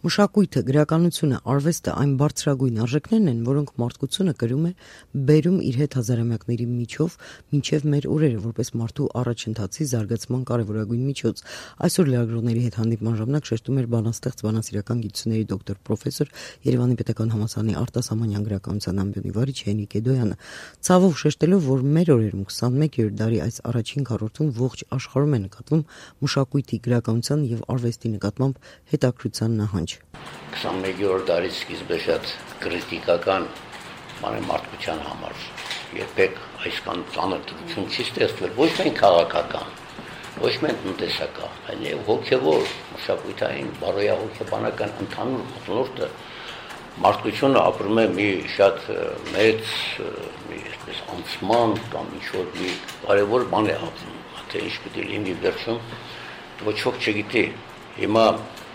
Մշակույթը, գրականությունը, արվեստը այն բարձրագույն արժեքներն են, որոնք մարդկությունը կրում է, բերում իր հետ հազարամյակների միջով մինչև մեր օրերը, որպես մարդու առաջընթացի զարգացման կարևորագույն միջոց։ Այսօր լրագրողների հետ հանդիպման ժամանակ շեշտում էր բանաստեղծ, բանասիրական գիտությունների դոկտոր պրոֆեսոր, Երևանի պետական համալսարանի արտասահմանյան գրականության ամբիոնի վարիչ Հենրիկ Էդոյանը, ցավով շեշտելով, որ մեր օրերում 21-րդ դարի այս առաջին քառորդում ողջ աշխարհում է նկատվում մշակույթի, գրականության եւ արվեստի նկատմամբ հետաքրքրության նահանջ։ 21-րդ դարի սկիզբը շատ քրիտիկական մարդկության համար երբեք այսքան ծանր դրություն չի ստեղծվել ոչ միայն քաղաքական, ոչ միայն տնտեսական, այլև հոգևոր, մշակութային, բարոյահոգեբանական ընդհանուր մթնոլորտը մարդկությունը ապրում է մի շատ մեծ այսպես անցման կամ ինչ-որ մի կարևոր բան է ապրում, թե ինչ պիտի լինի վերջում ոչ ոք չգիտի։ Հիմա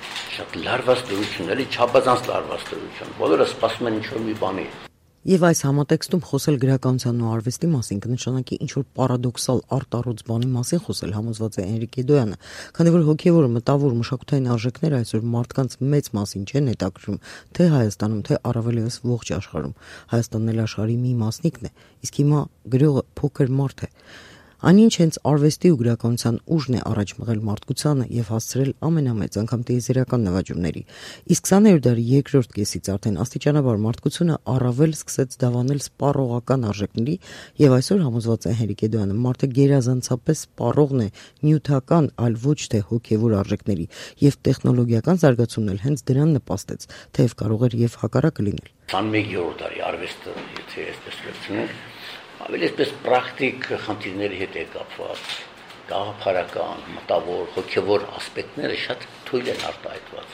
շատ լարված դրություն, էլի չափազանց լարված դրություն։ Բոլորը սպասում են ինչ-որ մի բանի։ Եվ այս համատեքստում խոսել գրականության ու արվեստի մասին կնշանակի ինչ-որ պարադոքսալ արտառոց բանի մասին խոսել, համոզված է Հենրիկ Էդոյանը, քանի որ հոգևոր, մտավոր, մշակութային արժեքները այսօր մարդկանց մեծ մասին չեն հետաքրքրում, թե Հայաստանում, թե առավել ևս ողջ աշխարհում։ Հայաստանն էլ աշխարհի մի մասնիկն է, իսկ հիմա գրողը փոքր մարդ է։ Այնինչ հենց արվեստի ու գրականության ուժն է առաջ մղել մարդկությանը եւ հասցրել ամենամեծ, անգամ տիեզերական նվաճումների։ Իսկ 20-րդ դարի երկրորդ կեսից արդեն աստիճանաբար մարդկությունը առավել սկսեց դավանել սպառողական արժեքների եւ այսօր համոզված է Հենրիկ Էդոյանը, մարդը գերազանցապես սպառողն է նյութական, այլ ոչ թե հոգեվոր արժեքների եւ տեխնոլոգիական զարգացումն էլ հենց դրան նպաստեց, թեև կարող էր եւ հակառակը լինել։ 21-րդ դարի արվեստը, եթե այսպես վերցնենք, ավելի այսպես պրակտիկ խնդիրների հետ է կապված, գաղափարական, մտավոր, հոգևոր ասպեկտները շատ թույլ են արտահայտված։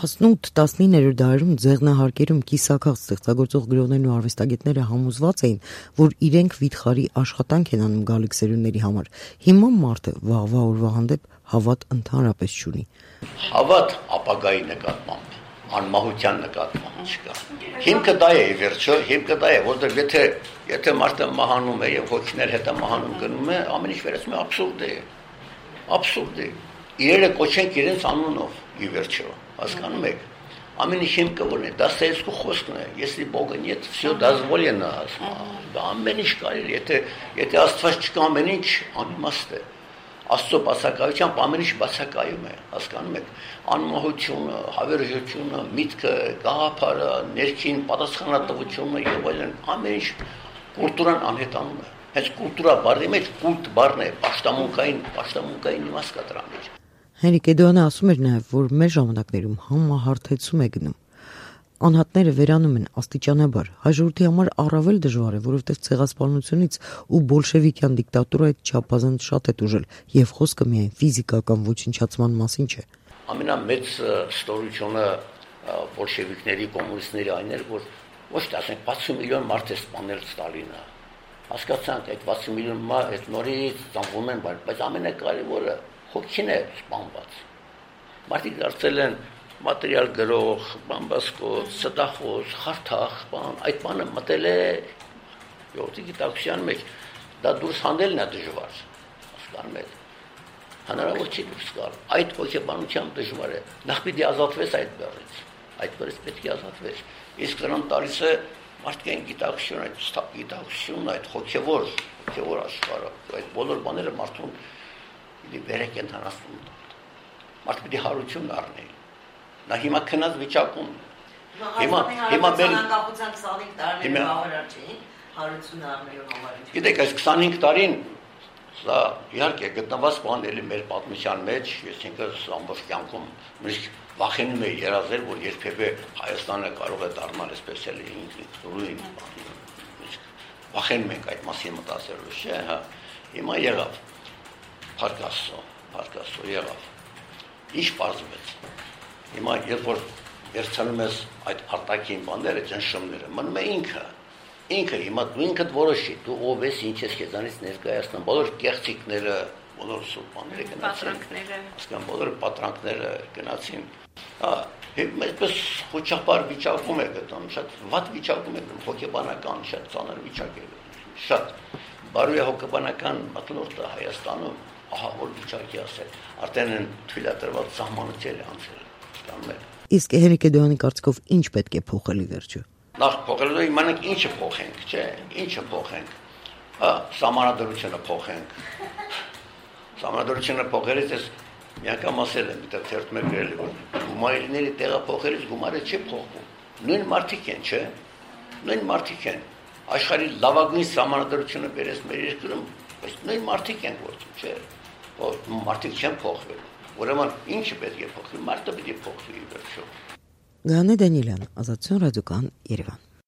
18-19-րդ դարերում ձեղնահարկերում կիսաքաղ ստեղծագործող գրողներն ու արվեստագետները համոզված էին, որ իրենք վիթխարի աշխատանք են անում գալիք սերունդների համար։ Հիմա մարդը վաղվա օրվա հանդեպ հավատ ընդհանրապես չունի։ Հավատ ապագայի նկատմամբ, անմահության նկատմամբ չկա։ Հիմքը դա է, վերջո, հիմքը դա է, որտեղ եթե մարդը մահանում է եւ հոգիներ հետը մահանում գնում է, ամեն ինչ վերածվում է абսուրդ է։ Իրերը կոչենք իրենց անունով, ի վերջո, հասկանում եք։ Ամեն ինչ հիմքը որն է, դա սերսկու խոսքն է, если Бога нет, всё дозволено, դա ամեն ինչ կարելի, եթե Աստված չկա, ամեն ինչ անիմաստ է։ Աստծո բացակայությամբ ամեն ինչ բացակայում է, հասկանում եք, անմահությունը, հավերժությունը, միտքը, գաղափարը, ներքին պատասխանատվությունը եւ այլն, ամեն ինչ կուլտուրան անհետանում է։ Հենց կուլտուրա բառի մեջ կուլտ բառն է, պաշտամունքային իմաստ կա դրա մեջ։ Հենրիկ Էդոյանը ասում էր նաեւ, որ մեր ժամանակներում համահարթեցում է գնում։ Անհատները վերանում են աստիճանաբար։ Հաջորդի համար առավել դժվար է, որովհետև ցեղասպանությունից ու բոլշևիկյան դիկտատուրայից չափազանց շատ է տուժել, եւ խոսքը միայն ֆիզիկական ոչնչացման մասին չէ։ Ամենամեծ ստորությունը բոլշևիկների, կոմունիստների այն էր, որ ոչ թե ասենք 60 միլիոն մարդ է սպանել Ստալինը։ Հասկացանք, այդ 60 միլիոն մարդ այդ նորից ծնվում են, բայց ամենակարևորը հոգին է սպանված։ Մարդիկ դարձել են մատերիալ գրող, բամբասկոց, ստախոս, խարթախ, այդ բանը մտել է յոթի գիտակցության մեջ, դա դուրս հանելն է դժվար, հասկանում եք, հնարավոր չի դուրս գալ, այդ հոգեբանությամբ դժվար է, նախ պիտի ազատվես այդ բեռից, այդ բեռից պետք է ազատվես, իսկ դրան տալիս է մարդկային գիտակցություն, այդ գիտակցությունն, այդ հոգևոր աշխարհը, այդ բոլոր բաները մարդուն պիտի վեր է կենդանացնում, մարդ պիտի հարություն առնի։ Նա հիմա քնած վիճակում։ Հիմա մեր անկախության 25 տարիների բավարար չէին հարություն առնելու համար։ Գիտեք, այս 25 տարին սա իհարկե գտնված բան էլի մեր պատմության մեջ, ես ինքս ամբողջ կյանքում միշտ վախենում եի երազել, որ երբևէ Հայաստանը կարող է դառնալ այսպես էլի ինքնուրույն։ Վախենում ենք այդ մասին մտածելուց, չէ՞, հա։ Հիմա եղավ։ Փառք Աստծո, եղավ։ Ինչ պարզվեց։ Հիմա երբ որ վերցնում ես այդ արտաքին բաները, ճնշումները, մնում է ինքը հիմա դու ինքդ որոշի, դու ով ես, ինչ ես քեզանից ներկայացնում, բոլոր կեղծիքները, բոլոր սուպանները գնացին, ասկան բոլոր պատրանքները գնացին։ Հա, այդպես խոչապար վիճակում է գտնում, շատ վատ վիճակում է գտնում, հոգեբանական շատ ծանր վիճակ է, շատ բարոյահոգեբանական մթնոլորտը Հայաստանում, ահա որ վիճակի ասել, արդեն թույլատրված սահմանություններ անցել։ Իսկ Հենրիկ Էդոյանի կարծիքով ինչ պետք է փոխել ի վերջո։ Նախ փոխելու իմանանք ինչը փոխենք, չէ՞, ինչը փոխենք։ Սահմանադրությունը փոխենք։ Սահմանադրությունը փոխելիս էս մի անգամ ասել եմ, դեռ թերթում եմ գրել, որ գումարների տեղափոխելիս գումարը չի փոխվում։ Նույն մարդիկ են, չէ՞։ Նույն մարդիկ են։ Աշխարհի լավագույն սահմանադրությունը բերես մեր երկրում, բայց նույն մարդիկ են գործում, չէ՞։ Որ մարդիկ չեն փոխվել։ Ուրեմն ինչը պետք է փոխվի, մարդը պետք է փոխվի վերջո։ Գանե Դանիելյան, Ազատություն ռադիոկան, Երևան։